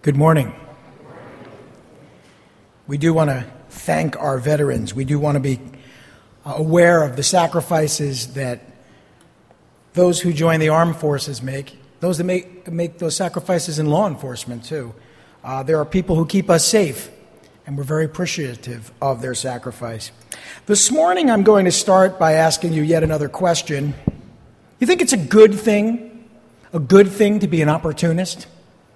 Good morning. We do want to thank our veterans. We do want to be aware of the sacrifices that those who join the armed forces make, those that make those sacrifices in law enforcement too. There are people who keep us safe, and we're very appreciative of their sacrifice. This morning I'm going to start by asking you yet another question. You think it's a good thing to be an opportunist?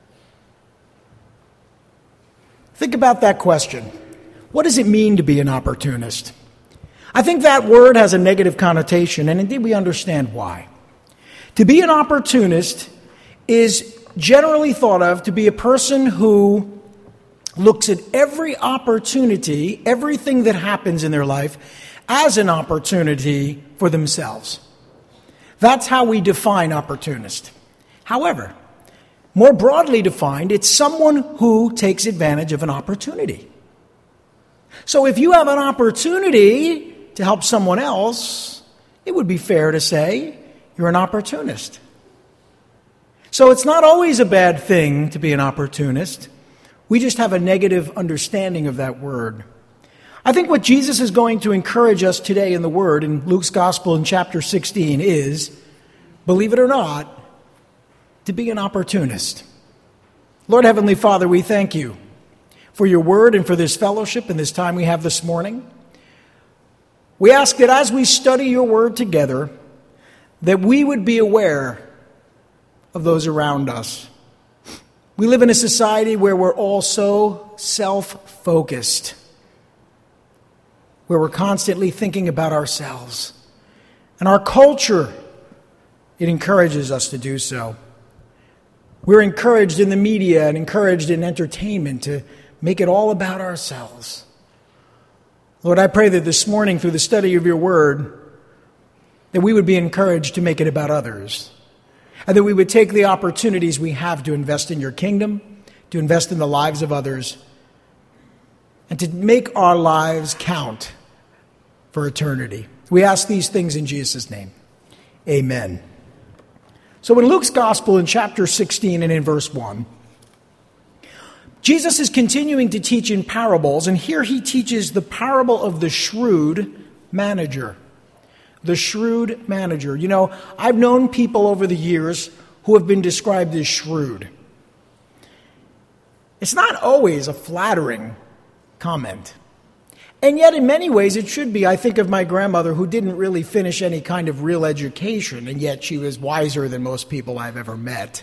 Think about that question. What does it mean to be an opportunist? I think that word has a negative connotation, and indeed we understand why. To be an opportunist is generally thought of to be a person who looks at every opportunity, everything that happens in their life, as an opportunity for themselves. That's how we define opportunist. However, more broadly defined, it's someone who takes advantage of an opportunity. So if you have an opportunity to help someone else, it would be fair to say you're an opportunist. So it's not always a bad thing to be an opportunist. We just have a negative understanding of that word. I think what Jesus is going to encourage us today in the Word, in Luke's Gospel in chapter 16, is, believe it or not, to be an opportunist. Lord Heavenly Father, we thank you for your word and for this fellowship and this time we have this morning. We ask that as we study your word together, that we would be aware of those around us. We live in a society where we're all so self-focused, where we're constantly thinking about ourselves. And our culture, it encourages us to do so. We're encouraged in the media and encouraged in entertainment to make it all about ourselves. Lord, I pray that this morning, through the study of your word, that we would be encouraged to make it about others, and that we would take the opportunities we have to invest in your kingdom, to invest in the lives of others, and to make our lives count for eternity. We ask these things in Jesus' name. Amen. So in Luke's Gospel in chapter 16 and in verse 1, Jesus is continuing to teach in parables, and here he teaches the parable of the shrewd manager. The shrewd manager. You know, I've known people over the years who have been described as shrewd. It's not always a flattering comment. And yet, in many ways, it should be. I think of my grandmother who didn't really finish any kind of real education, and yet she was wiser than most people I've ever met.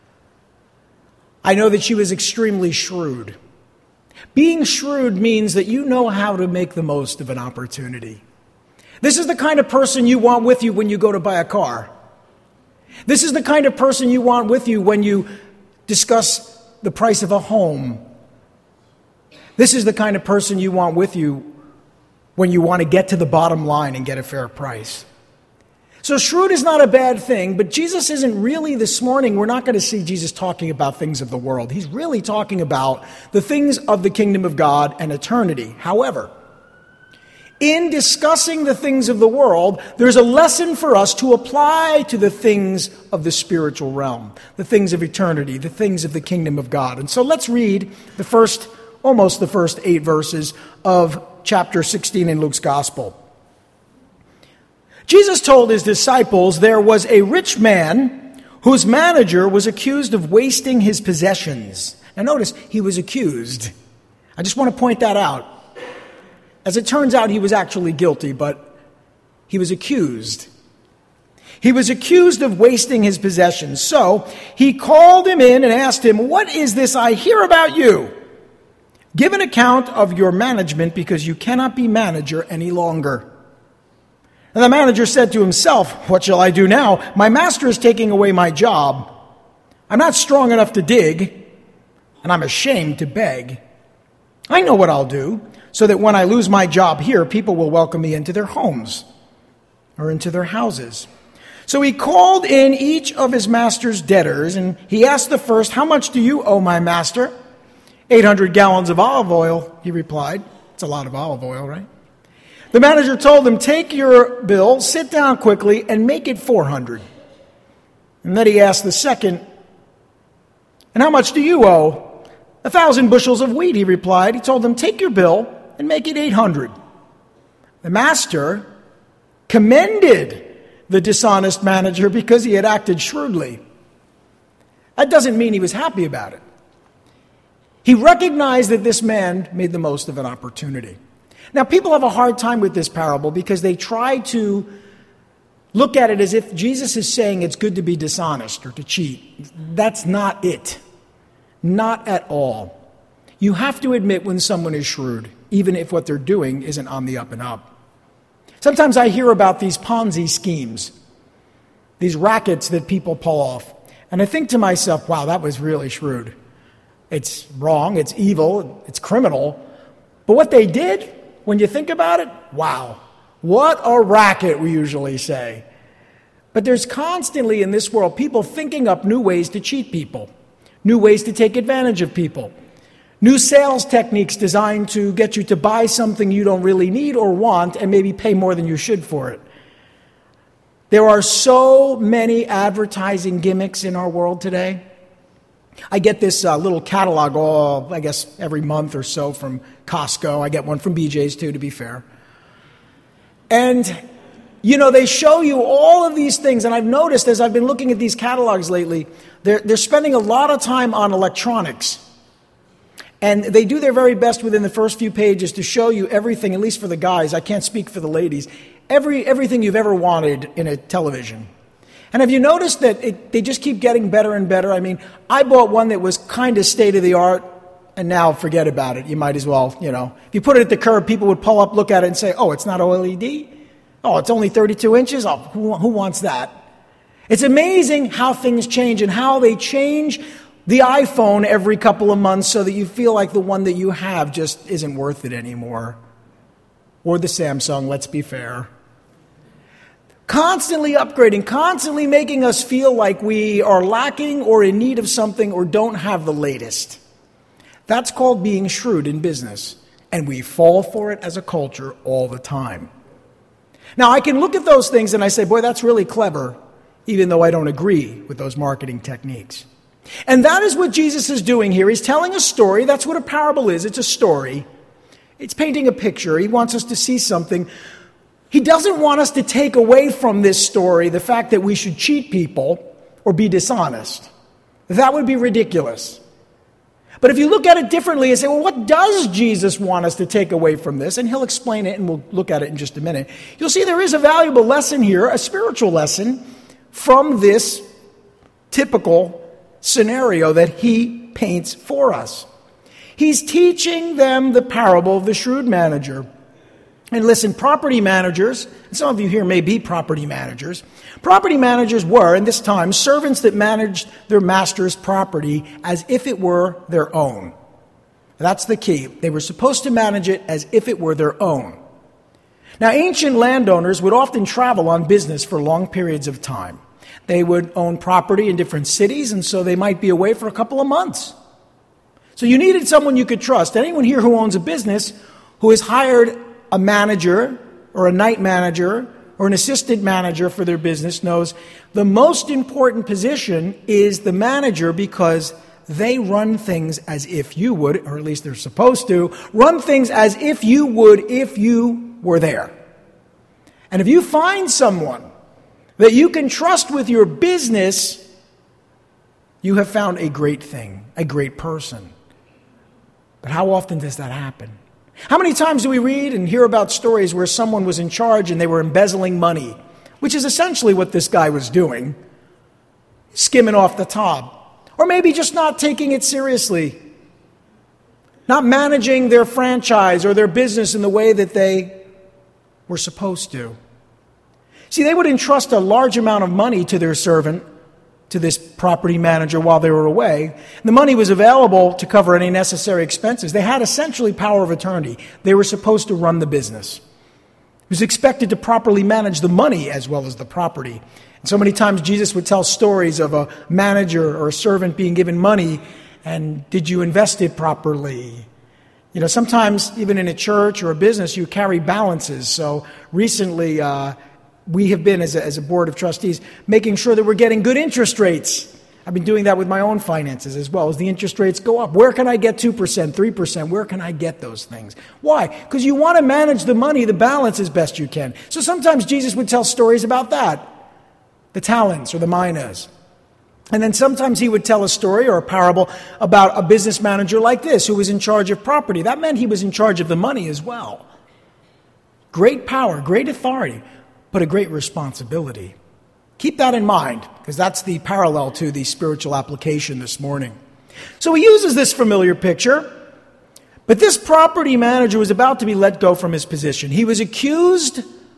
I know that she was extremely shrewd. Being shrewd means that you know how to make the most of an opportunity. This is the kind of person you want with you when you go to buy a car. This is the kind of person you want with you when you discuss the price of a home. This is the kind of person you want with you when you want to get to the bottom line and get a fair price. So shrewd is not a bad thing, but Jesus isn't really, this morning, we're not going to see Jesus talking about things of the world. He's really talking about the things of the kingdom of God and eternity. However, in discussing the things of the world, there's a lesson for us to apply to the things of the spiritual realm, the things of eternity, the things of the kingdom of God. And so let's read almost the first 8 verses of chapter 16 in Luke's Gospel. Jesus told his disciples there was a rich man whose manager was accused of wasting his possessions. Now notice, he was accused. I just want to point that out. As it turns out, he was actually guilty, but he was accused. He was accused of wasting his possessions. So he called him in and asked him, "What is this I hear about you? Give an account of your management, because you cannot be manager any longer." And the manager said to himself, "What shall I do now? My master is taking away my job. I'm not strong enough to dig, and I'm ashamed to beg. I know what I'll do, so that when I lose my job here, people will welcome me into their homes or into their houses." So he called in each of his master's debtors, and he asked the first, "How much do you owe my master?" 800 gallons of olive oil, he replied. It's a lot of olive oil, right? The manager told him, "Take your bill, sit down quickly, and make it 400. And then he asked the second, "And how much do you owe?" 1,000 bushels of wheat, he replied. He told them, take your bill and make it 800. The master commended the dishonest manager because he had acted shrewdly. That doesn't mean he was happy about it. He recognized that this man made the most of an opportunity. Now, people have a hard time with this parable because they try to look at it as if Jesus is saying it's good to be dishonest or to cheat. That's not it. Not at all. You have to admit when someone is shrewd, even if what they're doing isn't on the up and up. Sometimes I hear about these Ponzi schemes, these rackets that people pull off, and I think to myself, wow, that was really shrewd. It's wrong, it's evil, it's criminal, but what they did, when you think about it, wow, what a racket, we usually say. But there's constantly in this world people thinking up new ways to cheat people, new ways to take advantage of people, new sales techniques designed to get you to buy something you don't really need or want and maybe pay more than you should for it. There are so many advertising gimmicks in our world today. I get this little catalog, I guess, every month or so from Costco. I get one from BJ's too, to be fair. And, they show you all of these things. And I've noticed as I've been looking at these catalogs lately, they're spending a lot of time on electronics. And they do their very best within the first few pages to show you everything, at least for the guys. I can't speak for the ladies. Everything you've ever wanted in a television. And have you noticed that they just keep getting better and better? I mean, I bought one that was kind of state-of-the-art, and now forget about it. You might as well, If you put it at the curb, people would pull up, look at it, and say, oh, it's not OLED? Oh, it's only 32 inches? Oh, who wants that? It's amazing how things change and how they change the iPhone every couple of months so that you feel like the one that you have just isn't worth it anymore. Or the Samsung, let's be fair. Constantly upgrading, constantly making us feel like we are lacking or in need of something or don't have the latest. That's called being shrewd in business, and we fall for it as a culture all the time. Now, I can look at those things and I say, boy, that's really clever, even though I don't agree with those marketing techniques. And that is what Jesus is doing here. He's telling a story. That's what a parable is. It's a story. It's painting a picture. He wants us to see something. He doesn't want us to take away from this story the fact that we should cheat people or be dishonest. That would be ridiculous. But if you look at it differently and say, well, what does Jesus want us to take away from this? And he'll explain it, and we'll look at it in just a minute. You'll see there is a valuable lesson here, a spiritual lesson from this typical scenario that he paints for us. He's teaching them the parable of the shrewd manager. And listen, property managers, and some of you here may be property managers. Property managers were, in this time, servants that managed their master's property as if it were their own. That's the key. They were supposed to manage it as if it were their own. Now, ancient landowners would often travel on business for long periods of time. They would own property in different cities, and so they might be away for a couple of months. So you needed someone you could trust. Anyone here who owns a business who has hired a manager or a night manager or an assistant manager for their business knows the most important position is the manager because they run things as if you would, or at least they're supposed to, run things as if you would if you were there. And if you find someone that you can trust with your business, you have found a great thing, a great person. But how often does that happen? How many times do we read and hear about stories where someone was in charge and they were embezzling money, which is essentially what this guy was doing, skimming off the top, or maybe just not taking it seriously, not managing their franchise or their business in the way that they were supposed to. See, they would entrust a large amount of money to their servant, to this property manager while they were away. The money was available to cover any necessary expenses. They had essentially power of attorney. They were supposed to run the business. He was expected to properly manage the money as well as the property. And so many times Jesus would tell stories of a manager or a servant being given money, and did you invest it properly? Sometimes even in a church or a business, you carry balances. So recently, we have been, as a board of trustees, making sure that we're getting good interest rates I've been doing that with my own finances as well. As the interest rates go up, where can I get 2%, 3%? Where can I get those things? Why? Because you want to manage the money, the balance as best you can. So sometimes Jesus would tell stories about that, the talents or the minas. And then sometimes he would tell a story or a parable about a business manager like this who was in charge of property. That meant he was in charge of the money as well. Great power, great authority, but a great responsibility. Keep that in mind, because that's the parallel to the spiritual application this morning. So he uses this familiar picture, but this property manager was about to be let go from his position. He was accused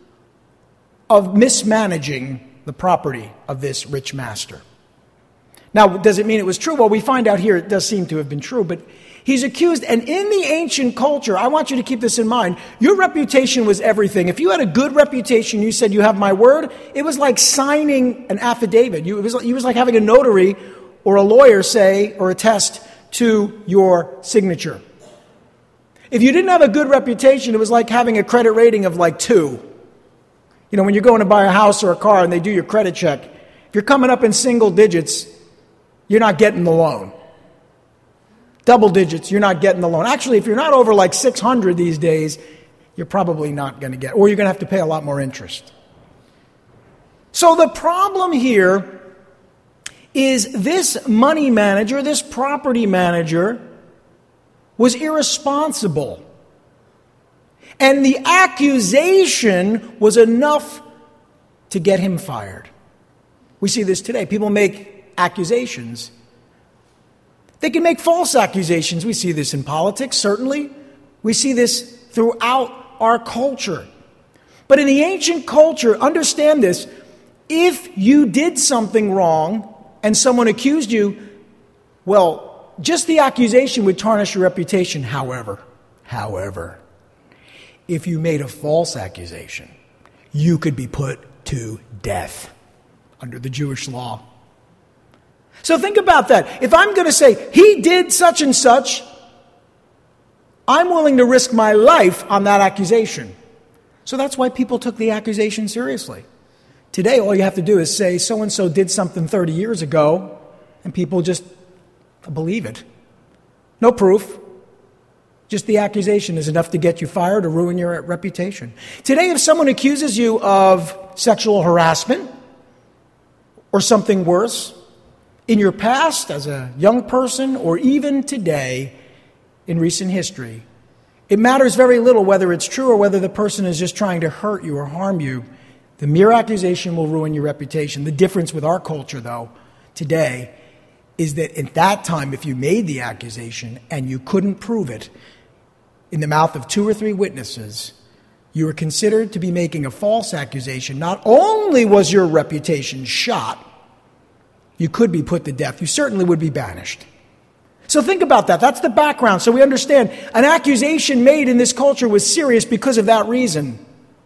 of mismanaging the property of this rich master. Now, does it mean it was true? Well, we find out here it does seem to have been true, but he's accused, and in the ancient culture, I want you to keep this in mind, your reputation was everything. If you had a good reputation, you said, you have my word, it was like signing an affidavit. It was like having a notary or a lawyer say or attest to your signature. If you didn't have a good reputation, it was like having a credit rating of like 2. You know, when you're going to buy a house or a car and they do your credit check, if you're coming up in single digits, you're not getting the loan. Double digits, you're not getting the loan. Actually, if you're not over like 600 these days, you're probably not going to get, or you're going to have to pay a lot more interest. So the problem here is this money manager, this property manager, was irresponsible. And the accusation was enough to get him fired. We see this today. People make accusations. They can make false accusations. We see this in politics, certainly. We see this throughout our culture. But in the ancient culture, understand this, if you did something wrong and someone accused you, well, just the accusation would tarnish your reputation. However, if you made a false accusation, you could be put to death under the Jewish law. So think about that. If I'm going to say, he did such and such, I'm willing to risk my life on that accusation. So that's why people took the accusation seriously. Today, all you have to do is say, so-and-so did something 30 years ago, and people just believe it. No proof. Just the accusation is enough to get you fired or ruin your reputation. Today, if someone accuses you of sexual harassment or something worse, in your past, as a young person, or even today, in recent history, it matters very little whether it's true or whether the person is just trying to hurt you or harm you. The mere accusation will ruin your reputation. The difference with our culture, though, today, is that at that time, if you made the accusation and you couldn't prove it in the mouth of 2 or 3 witnesses, you were considered to be making a false accusation. Not only was your reputation shot, you could be put to death. You certainly would be banished. So think about that. That's the background. So we understand an accusation made in this culture was serious because of that reason.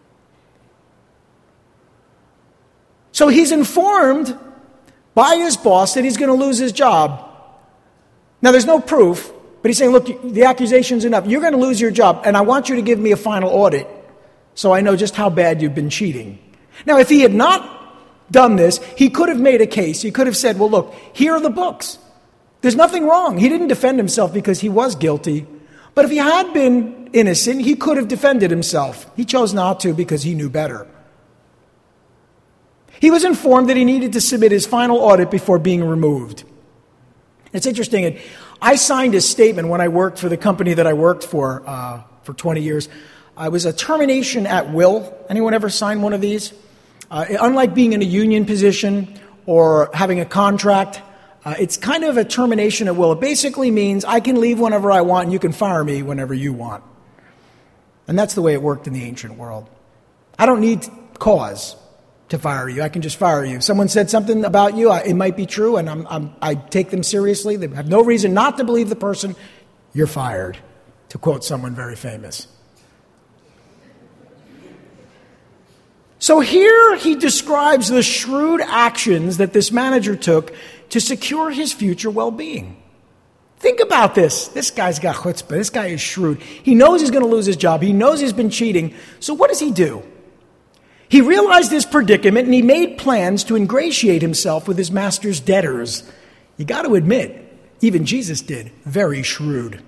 So he's informed by his boss that he's going to lose his job. Now there's no proof, but he's saying, look, the accusation's enough. You're going to lose your job, and I want you to give me a final audit so I know just how bad you've been cheating. Now if he had not done this, he could have made a case. He could have said, well, look, here are the books. There's nothing wrong. He didn't defend himself because he was guilty. But if he had been innocent, he could have defended himself. He chose not to because he knew better. He was informed that he needed to submit his final audit before being removed. It's interesting. I signed a statement when I worked for the company that I worked for 20 years. I was a termination at will. Anyone ever sign one of these? Unlike being in a union position or having a contract, it's kind of a termination at will. It basically means I can leave whenever I want and you can fire me whenever you want. And that's the way it worked in the ancient world. I don't need cause to fire you. I can just fire you. If someone said something about you, it might be true, and I take them seriously. They have no reason not to believe the person. You're fired, to quote someone very famous. So here he describes the shrewd actions that this manager took to secure his future well-being. Think about this. This guy's got chutzpah. This guy is shrewd. He knows he's going to lose his job. He knows he's been cheating. So what does he do? He realized his predicament and he made plans to ingratiate himself with his master's debtors. you got to admit, even Jesus did, very shrewd.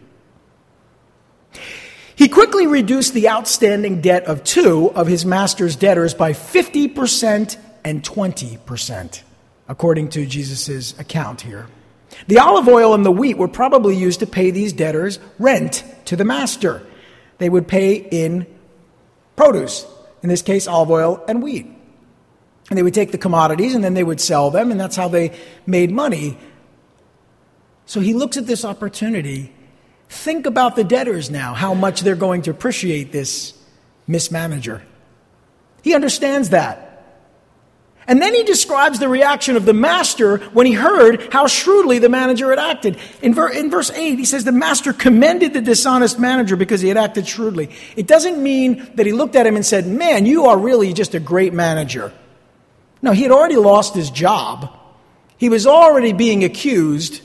He quickly reduced the outstanding debt of two of his master's debtors by 50% and 20%, according to Jesus' account here. The olive oil and the wheat were probably used to pay these debtors rent to the master. They would pay in produce, in this case, olive oil and wheat. And they would take the commodities and then they would sell them, and that's how they made money. So he looks at this opportunity. Think about the debtors now, how much they're going to appreciate this mismanager. He understands that. And then he describes the reaction of the master when he heard how shrewdly the manager had acted. In verse 8, he says the master commended the dishonest manager because he had acted shrewdly. It doesn't mean that he looked at him and said, man, you are really just a great manager. No, he had already lost his job. He was already being accused.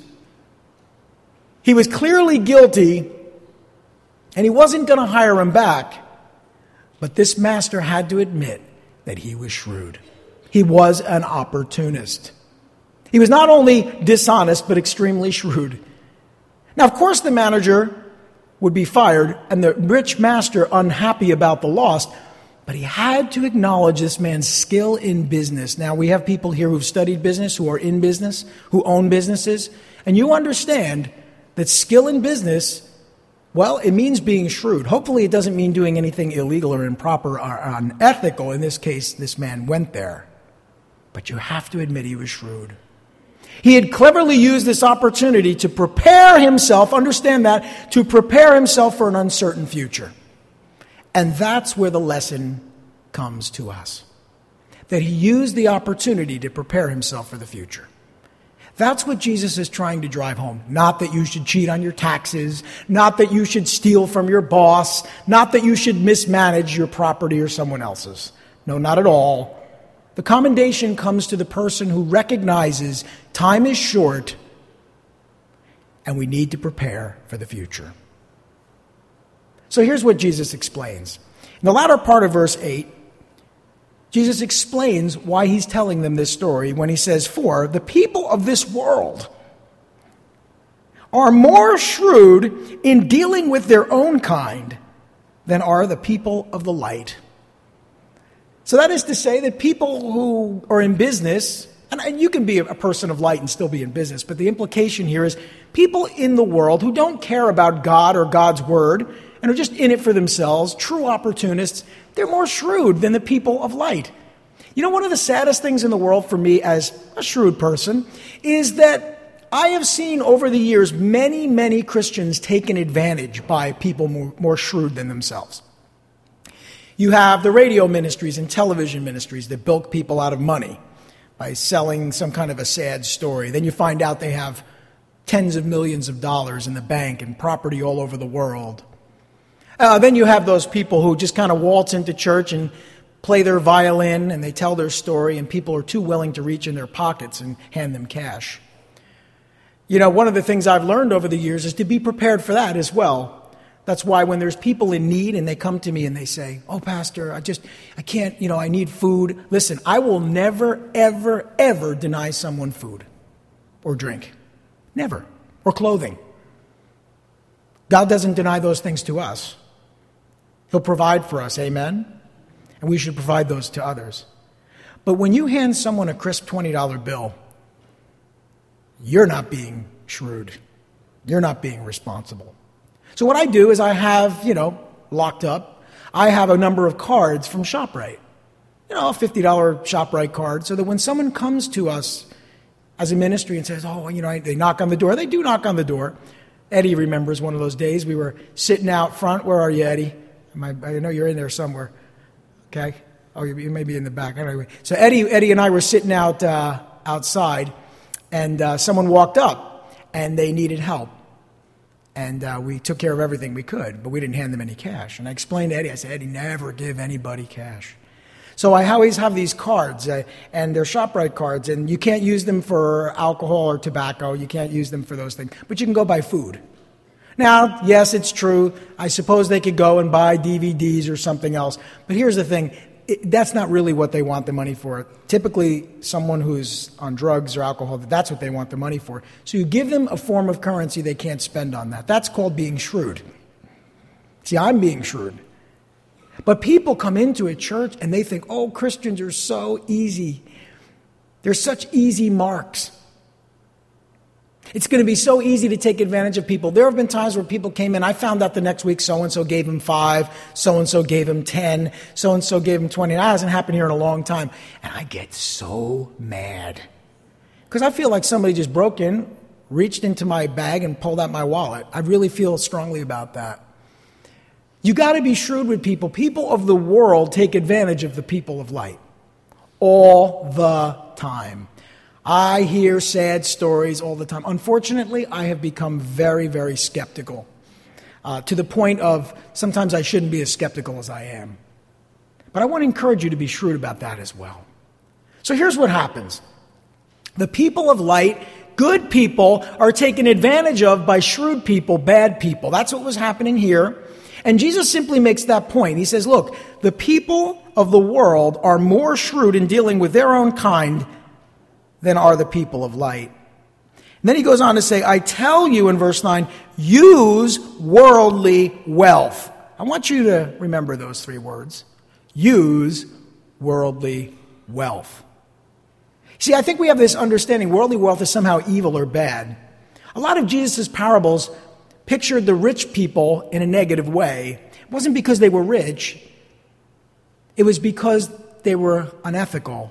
He was clearly guilty, and he wasn't going to hire him back. But this master had to admit that he was shrewd. He was an opportunist. He was not only dishonest, but extremely shrewd. Now, of course, the manager would be fired, and the rich master unhappy about the loss, but he had to acknowledge this man's skill in business. Now, we have people here who've studied business, who are in business, who own businesses, and you understand that skill in business, well, it means being shrewd. Hopefully it doesn't mean doing anything illegal or improper or unethical. In this case, this man went there. But you have to admit he was shrewd. He had cleverly used this opportunity to prepare himself, understand that, to prepare himself for an uncertain future. And that's where the lesson comes to us. That he used the opportunity to prepare himself for the future. That's what Jesus is trying to drive home. Not that you should cheat on your taxes, not that you should steal from your boss, not that you should mismanage your property or someone else's. No, not at all. The commendation comes to the person who recognizes time is short and we need to prepare for the future. So here's what Jesus explains. In the latter part of verse 8, Jesus explains why he's telling them this story when he says, "For the people of this world are more shrewd in dealing with their own kind than are the people of the light." So that is to say that people who are in business, and you can be a person of light and still be in business, but the implication here is people in the world who don't care about God or God's word and are just in it for themselves, true opportunists, they're more shrewd than the people of light. You know, one of the saddest things in the world for me as a shrewd person is that I have seen over the years many, many Christians taken advantage by people more shrewd than themselves. You have the radio ministries and television ministries that bilk people out of money by selling some kind of a sad story. Then you find out they have tens of millions of dollars in the bank and property all over the world. Then you have those people who just kind of waltz into church and play their violin and they tell their story, and people are too willing to reach in their pockets and hand them cash. You know, one of the things I've learned over the years is to be prepared for that as well. That's why when there's people in need and they come to me and they say, "Oh, Pastor, I can't, I need food." Listen, I will never, ever, ever deny someone food or drink. Never. Or clothing. God doesn't deny those things to us. He'll provide for us, amen? And we should provide those to others. But when you hand someone a crisp $20 bill, you're not being shrewd. You're not being responsible. So what I do is I have, locked up, I have a number of cards from ShopRite. A $50 ShopRite card, so that when someone comes to us as a ministry and says, they knock on the door. They do knock on the door. Eddie remembers one of those days. We were sitting out front. Where are you, Eddie? I know you're in there somewhere. Okay? Oh, you may be in the back. Anyway, so Eddie and I were sitting outside, and someone walked up, and they needed help. And we took care of everything we could, but we didn't hand them any cash. And I explained to Eddie, I said, "Eddie, never give anybody cash." So I always have these cards, and they're ShopRite cards, and you can't use them for alcohol or tobacco. You can't use them for those things, but you can go buy food. Now, yes, it's true. I suppose they could go and buy DVDs or something else. But here's the thing. that's not really what they want the money for. Typically, someone who's on drugs or alcohol, that's what they want the money for. So you give them a form of currency they can't spend on that. That's called being shrewd. See, I'm being shrewd. But people come into a church and they think, oh, Christians are so easy. They're such easy marks. It's going to be so easy to take advantage of people. There have been times where people came in, I found out the next week so-and-so gave him 5, so-and-so gave him 10, so-and-so gave him 20. That hasn't happened here in a long time. And I get so mad. Because I feel like somebody just broke in, reached into my bag and pulled out my wallet. I really feel strongly about that. You got to be shrewd with people. People of the world take advantage of the people of light. All the time. I hear sad stories all the time. Unfortunately, I have become very, very skeptical to the point of sometimes I shouldn't be as skeptical as I am. But I want to encourage you to be shrewd about that as well. So here's what happens. The people of light, good people, are taken advantage of by shrewd people, bad people. That's what was happening here. And Jesus simply makes that point. He says, look, the people of the world are more shrewd in dealing with their own kind than are the people of light. And then he goes on to say, I tell you in verse 9, use worldly wealth. I want you to remember those 3 words. Use worldly wealth. See, I think we have this understanding worldly wealth is somehow evil or bad. A lot of Jesus' parables pictured the rich people in a negative way. It wasn't because they were rich. It was because they were unethical.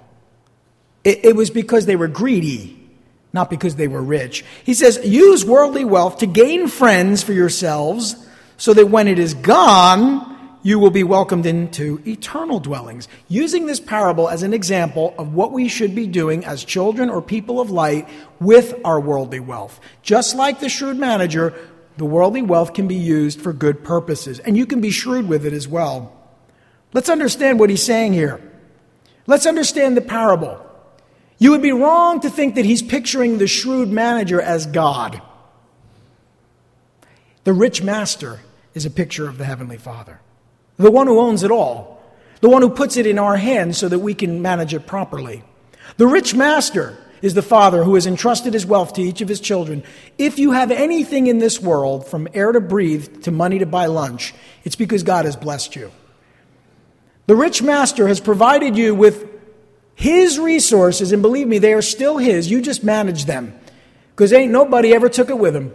It was because they were greedy, not because they were rich. He says, use worldly wealth to gain friends for yourselves, so that when it is gone, you will be welcomed into eternal dwellings. Using this parable as an example of what we should be doing as children or people of light with our worldly wealth. Just like the shrewd manager, the worldly wealth can be used for good purposes, and you can be shrewd with it as well. Let's understand what he's saying here. Let's understand the parable. You would be wrong to think that he's picturing the shrewd manager as God. The rich master is a picture of the Heavenly Father, the one who owns it all, the one who puts it in our hands so that we can manage it properly. The rich master is the father who has entrusted his wealth to each of his children. If you have anything in this world, from air to breathe to money to buy lunch, it's because God has blessed you. The rich master has provided you with his resources, and believe me, they are still his. You just manage them, because ain't nobody ever took it with him.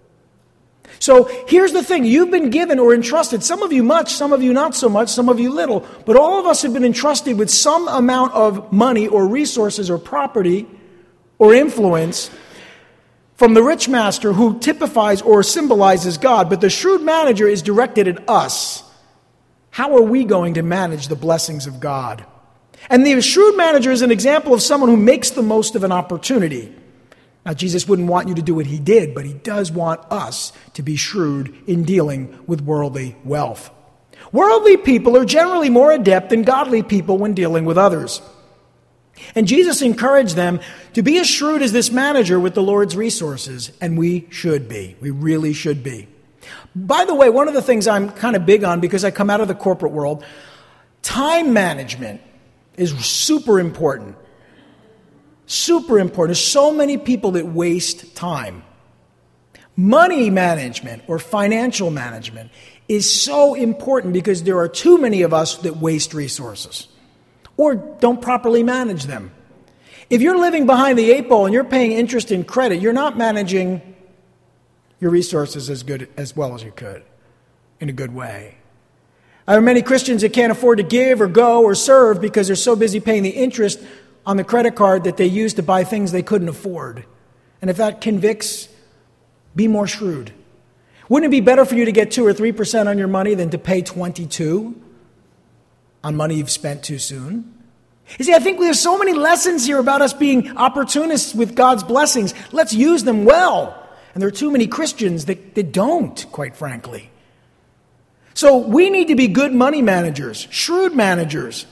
So here's the thing. You've been given or entrusted, some of you much, some of you not so much, some of you little, but all of us have been entrusted with some amount of money or resources or property or influence from the rich master, who typifies or symbolizes God. But the shrewd manager is directed at us. How are we going to manage the blessings of God? And the shrewd manager is an example of someone who makes the most of an opportunity. Now, Jesus wouldn't want you to do what he did, but he does want us to be shrewd in dealing with worldly wealth. Worldly people are generally more adept than godly people when dealing with others. And Jesus encouraged them to be as shrewd as this manager with the Lord's resources, and we should be. We really should be. By the way, one of the things I'm kind of big on, because I come out of the corporate world, time management is super important. Super important. There's so many people that waste time. Money management or financial management is so important because there are too many of us that waste resources or don't properly manage them. If you're living behind the 8 ball and you're paying interest in credit, you're not managing your resources as well as you could in a good way. There are many Christians that can't afford to give or go or serve because they're so busy paying the interest on the credit card that they use to buy things they couldn't afford. And if that convicts, be more shrewd. Wouldn't it be better for you to get 2 or 3% on your money than to pay 22 on money you've spent too soon? You see, I think there's so many lessons here about us being opportunists with God's blessings. Let's use them well. And there are too many Christians that don't, quite frankly. So we need to be good money managers, shrewd managers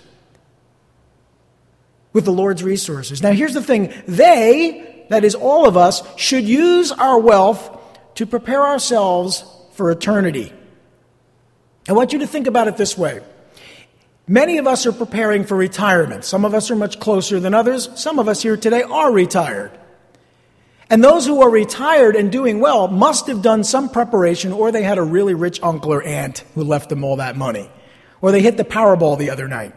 with the Lord's resources. Now here's the thing. They, that is all of us, should use our wealth to prepare ourselves for eternity. I want you to think about it this way. Many of us are preparing for retirement. Some of us are much closer than others. Some of us here today are retired. And those who are retired and doing well must have done some preparation, or they had a really rich uncle or aunt who left them all that money. Or they hit the Powerball the other night.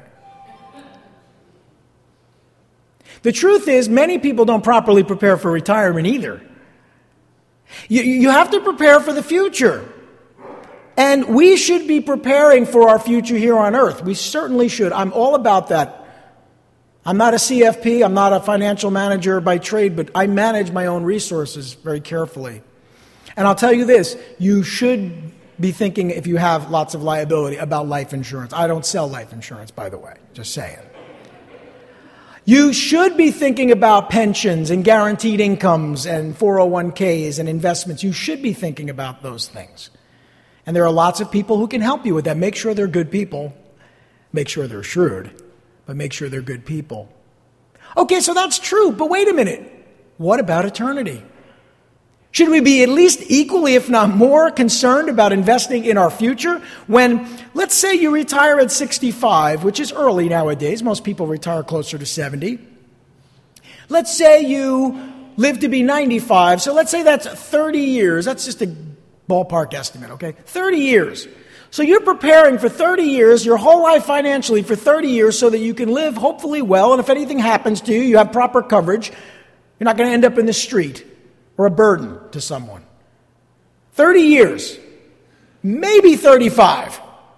The truth is, many people don't properly prepare for retirement either. You have to prepare for the future. And we should be preparing for our future here on earth. We certainly should. I'm all about that. I'm not a CFP. I'm not a financial manager by trade, but I manage my own resources very carefully. And I'll tell you this, you should be thinking, if you have lots of liability, about life insurance. I don't sell life insurance, by the way, just saying. You should be thinking about pensions and guaranteed incomes and 401ks and investments. You should be thinking about those things. And there are lots of people who can help you with that. Make sure they're good people. Make sure they're shrewd, but make sure they're good people. Okay, so that's true, but wait a minute. What about eternity? Should we be at least equally, if not more, concerned about investing in our future? When, let's say you retire at 65, which is early nowadays. Most people retire closer to 70. Let's say you live to be 95. So let's say that's 30 years. That's just a ballpark estimate, okay? 30 years. So you're preparing for 30 years, your whole life financially for 30 years so that you can live hopefully well. And if anything happens to you, you have proper coverage. You're not going to end up in the street or a burden to someone. 30 years, maybe 35.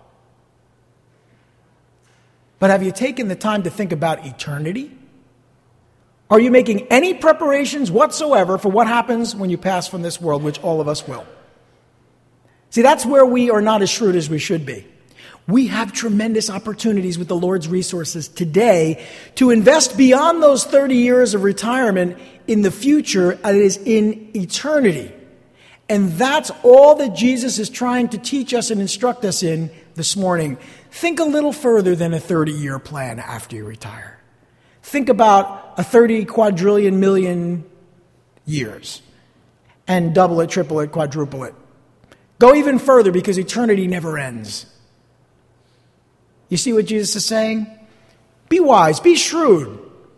But have you taken the time to think about eternity? Are you making any preparations whatsoever for what happens when you pass from this world, which all of us will? See, that's where we are not as shrewd as we should be. We have tremendous opportunities with the Lord's resources today to invest beyond those 30 years of retirement in the future, that is, in eternity. And that's all that Jesus is trying to teach us and instruct us in this morning. Think a little further than a 30-year plan after you retire. Think about a 30 quadrillion million years and double it, triple it, quadruple it. Go even further because eternity never ends. You see what Jesus is saying? Be wise, be shrewd.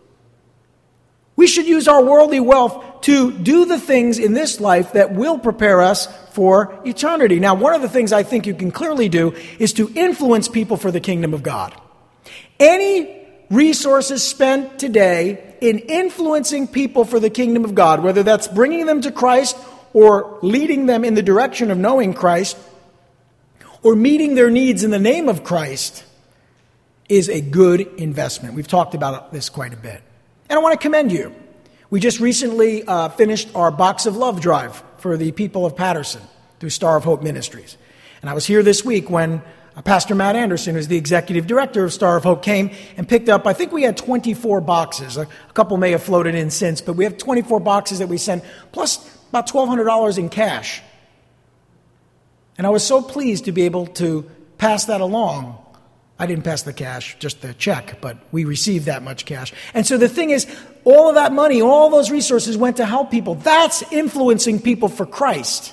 We should use our worldly wealth to do the things in this life that will prepare us for eternity. Now, one of the things I think you can clearly do is to influence people for the kingdom of God. Any resources spent today in influencing people for the kingdom of God, whether that's bringing them to Christ or leading them in the direction of knowing Christ, or meeting their needs in the name of Christ, is a good investment. We've talked about this quite a bit. And I want to commend you. We just recently finished our Box of Love drive for the people of Patterson through Star of Hope Ministries. And I was here this week when Pastor Matt Anderson, who's the executive director of Star of Hope, came and picked up, I think we had 24 boxes. A couple may have floated in since, but we have 24 boxes that we sent, plus about $1,200 in cash. And I was so pleased to be able to pass that along. I didn't pass the cash, just the check, but we received that much cash. And so the thing is, all of that money, all those resources went to help people. That's influencing people for Christ.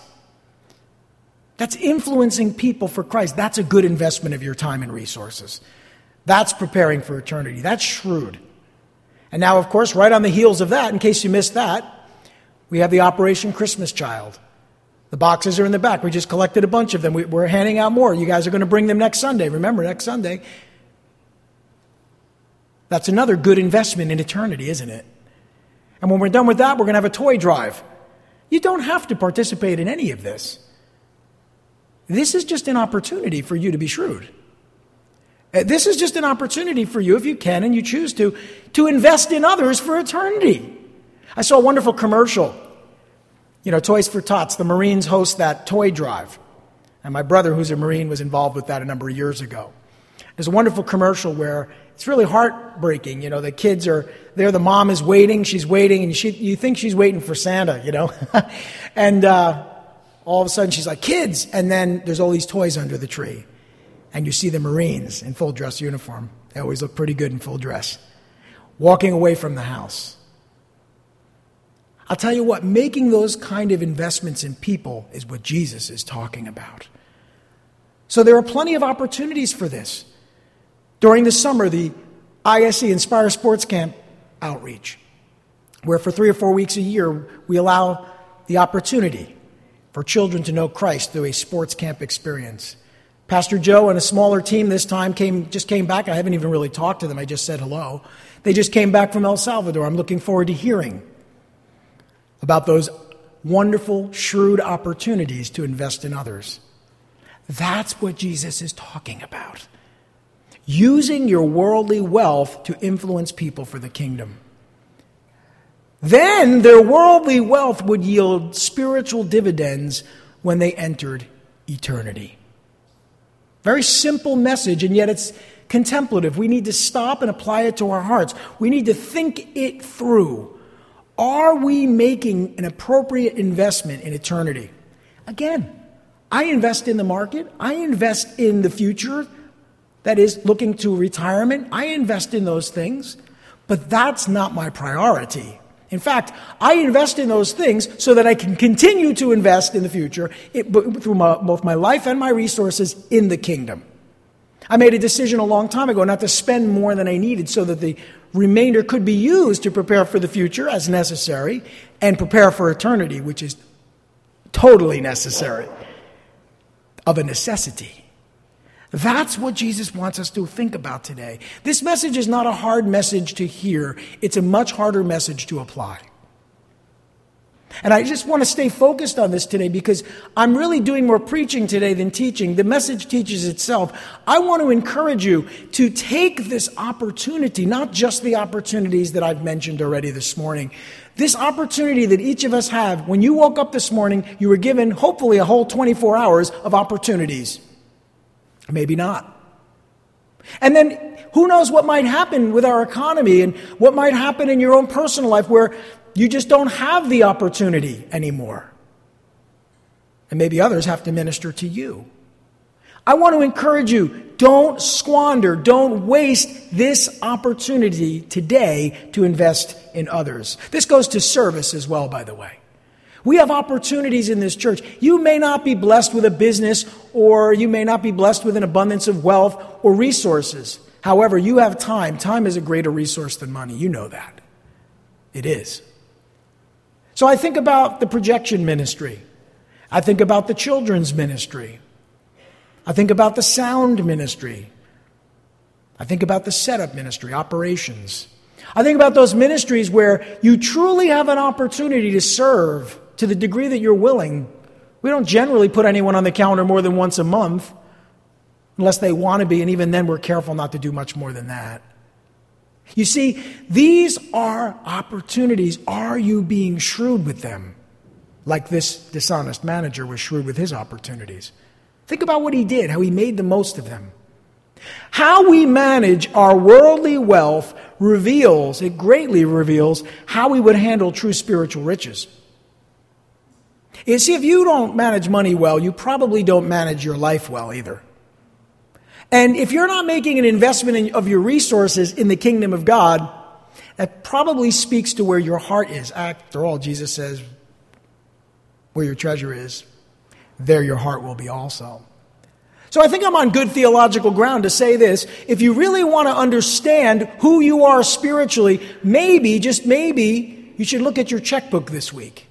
That's influencing people for Christ. That's a good investment of your time and resources. That's preparing for eternity. That's shrewd. And now, of course, right on the heels of that, in case you missed that, we have the Operation Christmas Child. The boxes are in the back. We just collected a bunch of them. We're handing out more. You guys are going to bring them next Sunday. Remember, next Sunday. That's another good investment in eternity, isn't it? And when we're done with that, we're going to have a toy drive. You don't have to participate in any of this. This is just an opportunity for you to be shrewd. This is just an opportunity for you, if you can and you choose to invest in others for eternity. I saw a wonderful commercial. You know, Toys for Tots. The Marines host that toy drive. And my brother, who's a Marine, was involved with that a number of years ago. There's a wonderful commercial where it's really heartbreaking. You know, the kids are there. The mom is waiting. She's waiting. And you think she's waiting for Santa, you know. And all of a sudden she's like, kids. And then there's all these toys under the tree. And you see the Marines in full dress uniform. They always look pretty good in full dress. Walking away from the house. I'll tell you what, making those kind of investments in people is what Jesus is talking about. So there are plenty of opportunities for this. During the summer, the ISE Inspire Sports Camp outreach, where for 3 or 4 weeks a year, we allow the opportunity for children to know Christ through a sports camp experience. Pastor Joe and a smaller team this time just came back. I haven't even really talked to them. I just said hello. They just came back from El Salvador. I'm looking forward to hearing about those wonderful, shrewd opportunities to invest in others. That's what Jesus is talking about. Using your worldly wealth to influence people for the kingdom. Then their worldly wealth would yield spiritual dividends when they entered eternity. Very simple message, and yet it's contemplative. We need to stop and apply it to our hearts. We need to think it through. Are we making an appropriate investment in eternity? Again, I invest in the market. I invest in the future, that is, looking to retirement. I invest in those things, but that's not my priority. In fact, I invest in those things so that I can continue to invest in the future through both my life and my resources in the kingdom. I made a decision a long time ago not to spend more than I needed so that the remainder could be used to prepare for the future as necessary and prepare for eternity, which is totally necessary, of a necessity. That's what Jesus wants us to think about today. This message is not a hard message to hear. It's a much harder message to apply. And I just want to stay focused on this today because I'm really doing more preaching today than teaching. The message teaches itself. I want to encourage you to take this opportunity, not just the opportunities that I've mentioned already this morning. This opportunity that each of us have. When you woke up this morning, you were given hopefully a whole 24 hours of opportunities. Maybe not. And then who knows what might happen with our economy and what might happen in your own personal life where you just don't have the opportunity anymore. And maybe others have to minister to you. I want to encourage you, don't squander, don't waste this opportunity today to invest in others. This goes to service as well, by the way. We have opportunities in this church. You may not be blessed with a business, or you may not be blessed with an abundance of wealth or resources. However, you have time. Time is a greater resource than money. You know that. It is. So I think about the projection ministry. I think about the children's ministry. I think about the sound ministry. I think about the setup ministry, operations. I think about those ministries where you truly have an opportunity to serve to the degree that you're willing. We don't generally put anyone on the calendar more than once a month, unless they want to be, and even then we're careful not to do much more than that. You see, these are opportunities. Are you being shrewd with them? Like this dishonest manager was shrewd with his opportunities. Think about what he did, how he made the most of them. How we manage our worldly wealth greatly reveals how we would handle true spiritual riches. You see, if you don't manage money well, you probably don't manage your life well either. And if you're not making an investment of your resources in the kingdom of God, that probably speaks to where your heart is. After all, Jesus says, where your treasure is, there your heart will be also. So I think I'm on good theological ground to say this. If you really want to understand who you are spiritually, maybe, just maybe, you should look at your checkbook this week.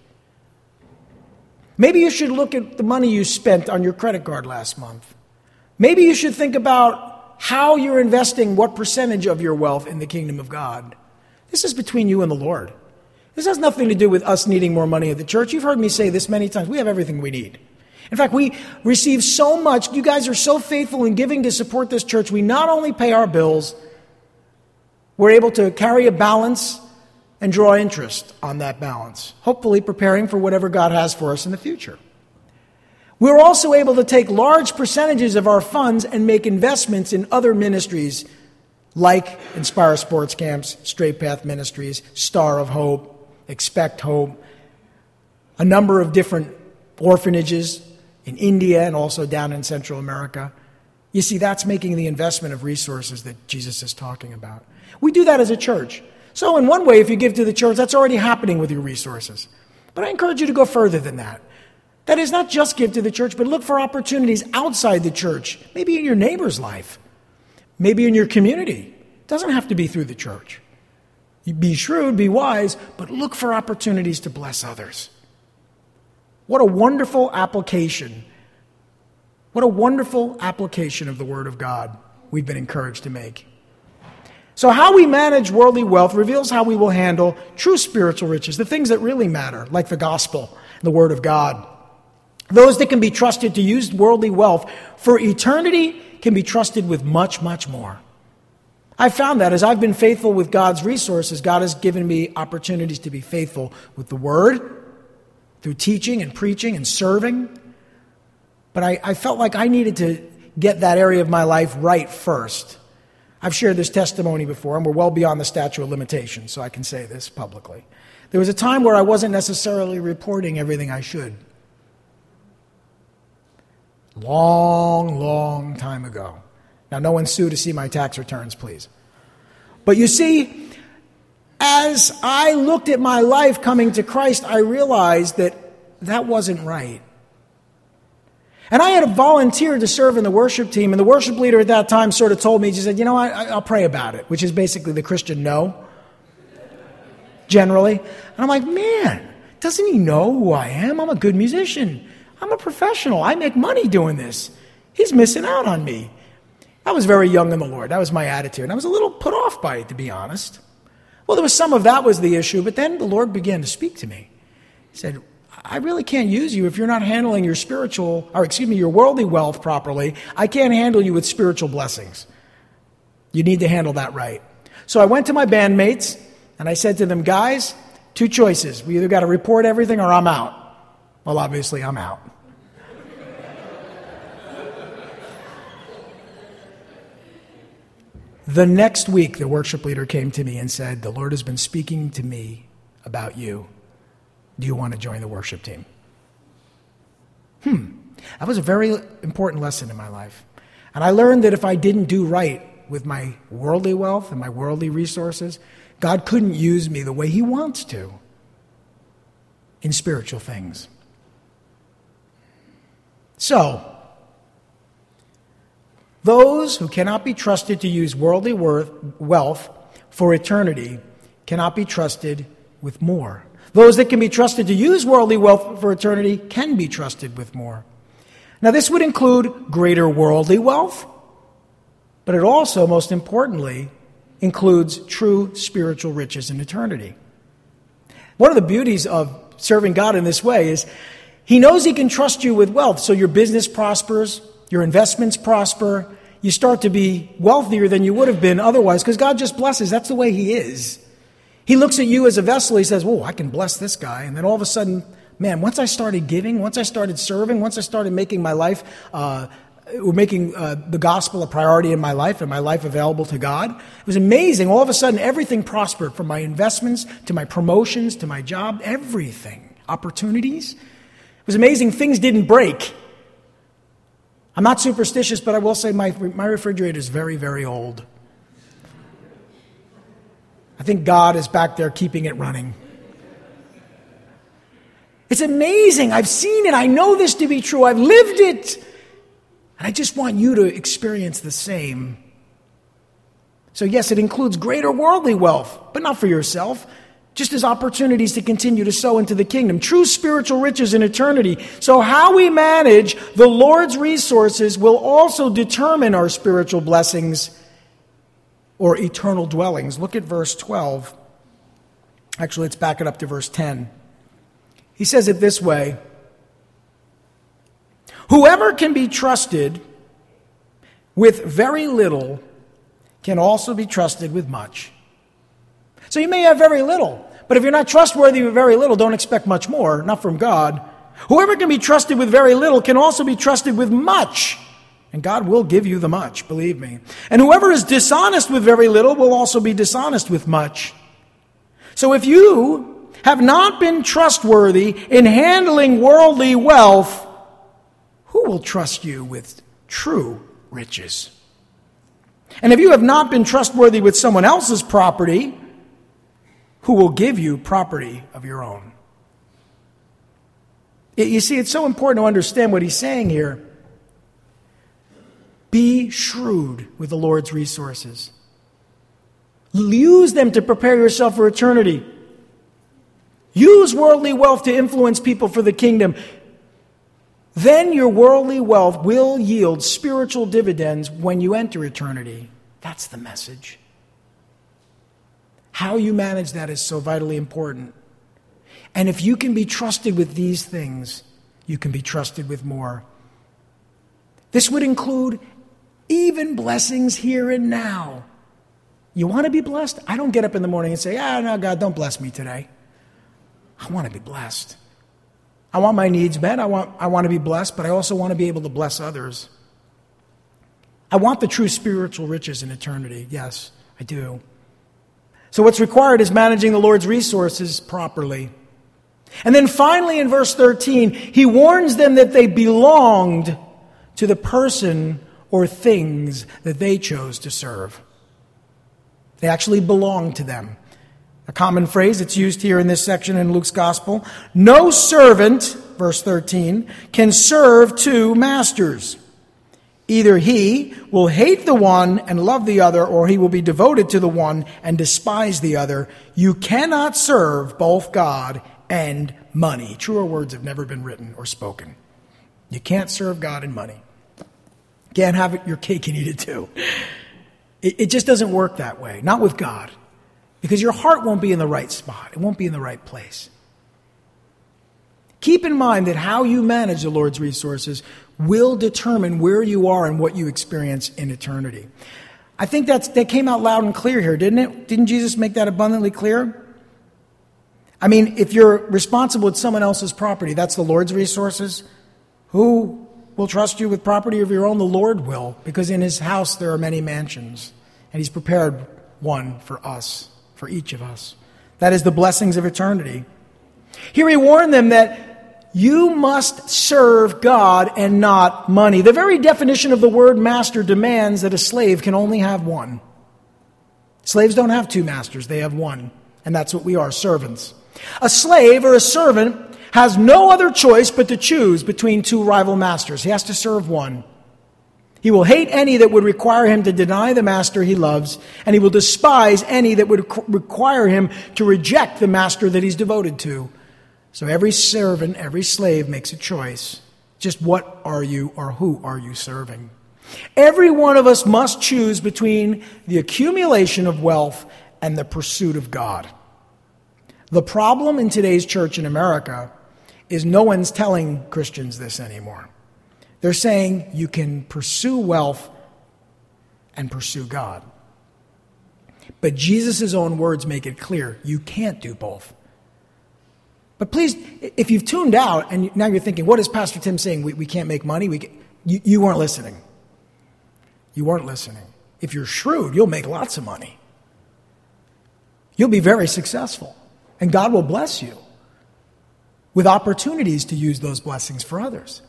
Maybe you should look at the money you spent on your credit card last month. Maybe you should think about how you're investing what percentage of your wealth in the kingdom of God. This is between you and the Lord. This has nothing to do with us needing more money at the church. You've heard me say this many times. We have everything we need. In fact, we receive so much. You guys are so faithful in giving to support this church. We not only pay our bills, we're able to carry a balance and draw interest on that balance, hopefully preparing for whatever God has for us in the future. We're also able to take large percentages of our funds and make investments in other ministries like Inspire Sports Camps, Straight Path Ministries, Star of Hope, Expect Hope, a number of different orphanages in India and also down in Central America. You see, that's making the investment of resources that Jesus is talking about. We do that as a church. So in one way, if you give to the church, that's already happening with your resources. But I encourage you to go further than that. That is, not just give to the church, but look for opportunities outside the church, maybe in your neighbor's life. maybe in your community. It doesn't have to be through the church. You be shrewd, be wise, but look for opportunities to bless others. What a wonderful application. What a wonderful application of the Word of God we've been encouraged to make. So how we manage worldly wealth reveals how we will handle true spiritual riches, the things that really matter, like the gospel, the Word of God. Those that can be trusted to use worldly wealth for eternity can be trusted with much, much more. I've found that as I've been faithful with God's resources, God has given me opportunities to be faithful with the Word, through teaching and preaching and serving. But I felt like I needed to get that area of my life right first. I've shared this testimony before, and we're well beyond the statute of limitations, so I can say this publicly. There was a time where I wasn't necessarily reporting everything I should. Long, long time ago. Now, no one sue to see my tax returns, please. But you see, as I looked at my life coming to Christ, I realized that wasn't right. And I had volunteered to serve in the worship team, and the worship leader at that time sort of told me, she said, I'll pray about it, which is basically the Christian no, generally. And I'm like, man, doesn't he know who I am? I'm a good musician. I'm a professional. I make money doing this. He's missing out on me. I was very young in the Lord. That was my attitude. And I was a little put off by it, to be honest. Well, there was some of that was the issue, but then the Lord began to speak to me. He said, I really can't use you if you're not handling your worldly wealth properly. I can't handle you with spiritual blessings. You need to handle that right. So I went to my bandmates and I said to them, guys, 2 choices. We either got to report everything or I'm out. Well, obviously I'm out. The next week, the worship leader came to me and said, the Lord has been speaking to me about you. Do you want to join the worship team? That was a very important lesson in my life. And I learned that if I didn't do right with my worldly wealth and my worldly resources, God couldn't use me the way He wants to in spiritual things. So, those who cannot be trusted to use worldly wealth for eternity cannot be trusted with more. Those that can be trusted to use worldly wealth for eternity can be trusted with more. Now, this would include greater worldly wealth, but it also, most importantly, includes true spiritual riches in eternity. One of the beauties of serving God in this way is He knows He can trust you with wealth, so your business prospers, your investments prosper, you start to be wealthier than you would have been otherwise, because God just blesses. That's the way He is. He looks at you as a vessel. He says, I can bless this guy. And then all of a sudden, man, once I started giving, once I started serving, once I started making my life, making the gospel a priority in my life and my life available to God, it was amazing. All of a sudden, everything prospered, from my investments to my promotions to my job, everything. Opportunities. It was amazing. Things didn't break. I'm not superstitious, but I will say my refrigerator is very, very old. I think God is back there keeping it running. It's amazing. I've seen it. I know this to be true. I've lived it. And I just want you to experience the same. So yes, it includes greater worldly wealth, but not for yourself. Just as opportunities to continue to sow into the kingdom. True spiritual riches in eternity. So how we manage the Lord's resources will also determine our spiritual blessings or eternal dwellings. Look at verse 12. Actually, let's back it up to verse 10. He says it this way. Whoever can be trusted with very little can also be trusted with much. So you may have very little, but if you're not trustworthy with very little, don't expect much more, not from God. Whoever can be trusted with very little can also be trusted with much. And God will give you the much, believe me. And whoever is dishonest with very little will also be dishonest with much. So if you have not been trustworthy in handling worldly wealth, who will trust you with true riches? And if you have not been trustworthy with someone else's property, who will give you property of your own? You see, it's so important to understand what he's saying here. Be shrewd with the Lord's resources. Use them to prepare yourself for eternity. Use worldly wealth to influence people for the kingdom. Then your worldly wealth will yield spiritual dividends when you enter eternity. That's the message. How you manage that is so vitally important. And if you can be trusted with these things, you can be trusted with more. This would include even blessings here and now. You want to be blessed? I don't get up in the morning and say, no, God, don't bless me today. I want to be blessed. I want my needs met. I want to be blessed, but I also want to be able to bless others. I want the true spiritual riches in eternity. Yes, I do. So what's required is managing the Lord's resources properly. And then finally in verse 13, he warns them that they belonged to the person or things that they chose to serve. They actually belonged to them. A common phrase that's used here in this section in Luke's Gospel. No servant, verse 13, can serve two masters. Either he will hate the one and love the other, or he will be devoted to the one and despise the other. You cannot serve both God and money. Truer words have never been written or spoken. You can't serve God and money. Can't have your cake and eat it too. It just doesn't work that way. Not with God. Because your heart won't be in the right spot. It won't be in the right place. Keep in mind that how you manage the Lord's resources will determine where you are and what you experience in eternity. I think that came out loud and clear here, didn't it? Didn't Jesus make that abundantly clear? I mean, if you're responsible with someone else's property, that's the Lord's resources. Who will trust you with property of your own? The Lord will, because in his house there are many mansions, and he's prepared one for us, for each of us. That is the blessings of eternity. Here he warned them that you must serve God and not money. The very definition of the word master demands that a slave can only have one. Slaves don't have two masters, they have one. And that's what we are, servants. A slave or a servant has no other choice but to choose between two rival masters. He has to serve one. He will hate any that would require him to deny the master he loves, and he will despise any that would require him to reject the master that he's devoted to. So every servant, every slave makes a choice. Just what are you or who are you serving? Every one of us must choose between the accumulation of wealth and the pursuit of God. The problem in today's church in America is no one's telling Christians this anymore. They're saying you can pursue wealth and pursue God. But Jesus' own words make it clear you can't do both. But please, if you've tuned out and now you're thinking, what is Pastor Tim saying? We can't make money? You weren't listening. You weren't listening. If you're shrewd, you'll make lots of money. You'll be very successful. And God will bless you with opportunities to use those blessings for others.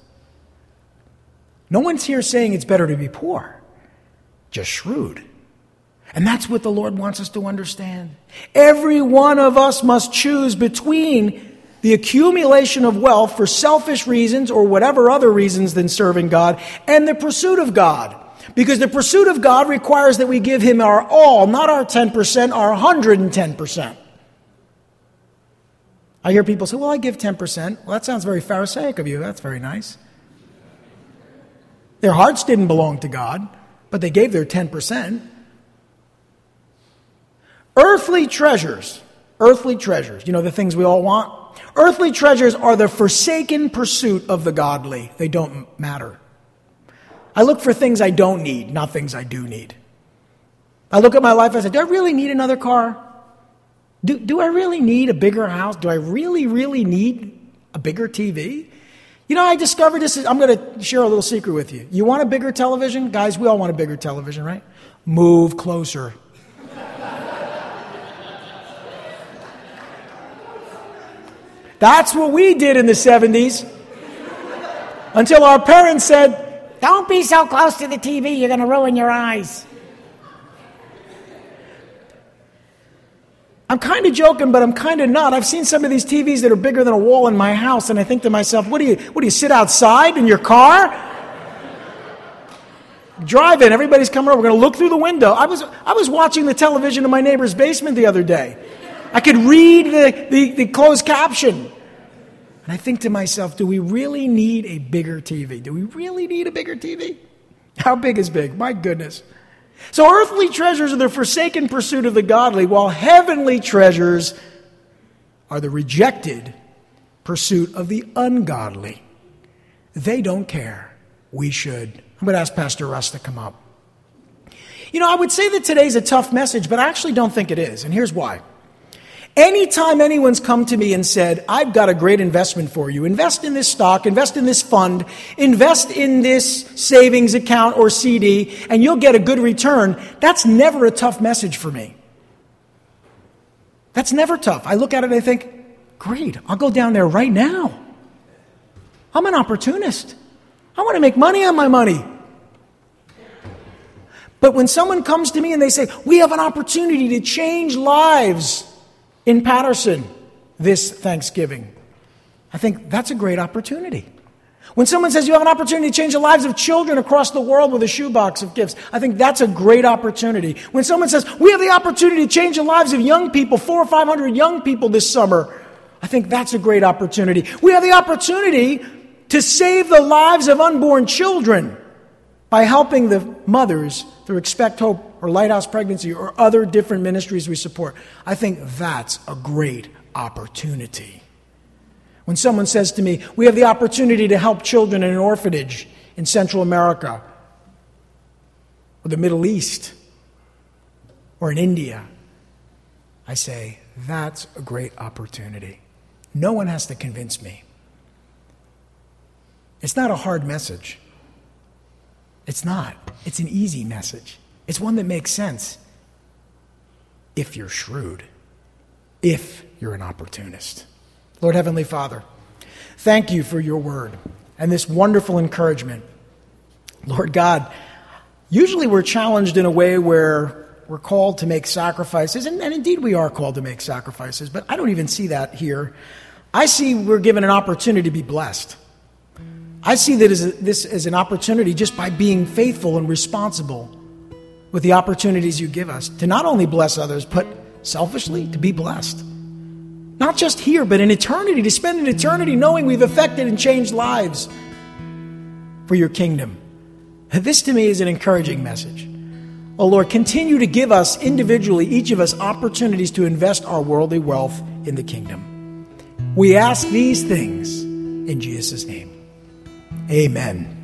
No one's here saying it's better to be poor, just shrewd. And that's what the Lord wants us to understand. Every one of us must choose between the accumulation of wealth for selfish reasons or whatever other reasons than serving God and the pursuit of God. Because the pursuit of God requires that we give him our all, not our 10%, our 110%. I hear people say, well, I give 10%. Well, that sounds very Pharisaic of you. That's very nice. Their hearts didn't belong to God, but they gave their 10%. Earthly treasures, you know, the things we all want. Earthly treasures are the forsaken pursuit of the godly. They don't matter. I look for things I don't need, not things I do need. I look at my life and I say, do I really need another car? Do I really need a bigger house? Do I really need a bigger TV? You know, I discovered this. I'm going to share a little secret with you. You want a bigger television? Guys, we all want a bigger television, right? Move closer. That's what we did in the 70s. Until our parents said, don't be so close to the TV, you're going to ruin your eyes. I'm kind of joking, but I'm kind of not. I've seen some of these TVs that are bigger than a wall in my house, and I think to myself, what do you sit outside in your car? Driving, everybody's coming over. We're going to look through the window. I was watching the television in my neighbor's basement the other day. I could read the closed caption. And I think to myself, do we really need a bigger TV? Do we really need a bigger TV? How big is big? My goodness. So earthly treasures are the forsaken pursuit of the godly, while heavenly treasures are the rejected pursuit of the ungodly. They don't care. We should. I'm going to ask Pastor Russ to come up. I would say that today's a tough message, but I actually don't think it is. And here's why. Anytime anyone's come to me and said, I've got a great investment for you, invest in this stock, invest in this fund, invest in this savings account or CD, and you'll get a good return, that's never a tough message for me. That's never tough. I look at it and I think, great, I'll go down there right now. I'm an opportunist. I want to make money on my money. But when someone comes to me and they say, we have an opportunity to change lives in Patterson this Thanksgiving, I think that's a great opportunity. When someone says you have an opportunity to change the lives of children across the world with a shoebox of gifts, I think that's a great opportunity. When someone says we have the opportunity to change the lives of young people, 400 or 500 young people this summer, I think that's a great opportunity. We have the opportunity to save the lives of unborn children by helping the mothers through Expect Hope or Lighthouse Pregnancy or other different ministries we support. I think that's a great opportunity. When someone says to me, we have the opportunity to help children in an orphanage in Central America or the Middle East or in India, I say, that's a great opportunity. No one has to convince me. It's not a hard message. It's not. It's an easy message. It's one that makes sense if you're shrewd, if you're an opportunist. Lord Heavenly Father, thank you for your word and this wonderful encouragement. Lord God, usually we're challenged in a way where we're called to make sacrifices, and indeed we are called to make sacrifices, but I don't even see that here. I see we're given an opportunity to be blessed. I see this as an opportunity just by being faithful and responsible with the opportunities you give us to not only bless others, but selfishly to be blessed. Not just here, but in eternity, to spend an eternity knowing we've affected and changed lives for your kingdom. This to me is an encouraging message. Oh Lord, continue to give us individually, each of us, opportunities to invest our worldly wealth in the kingdom. We ask these things in Jesus' name. Amen.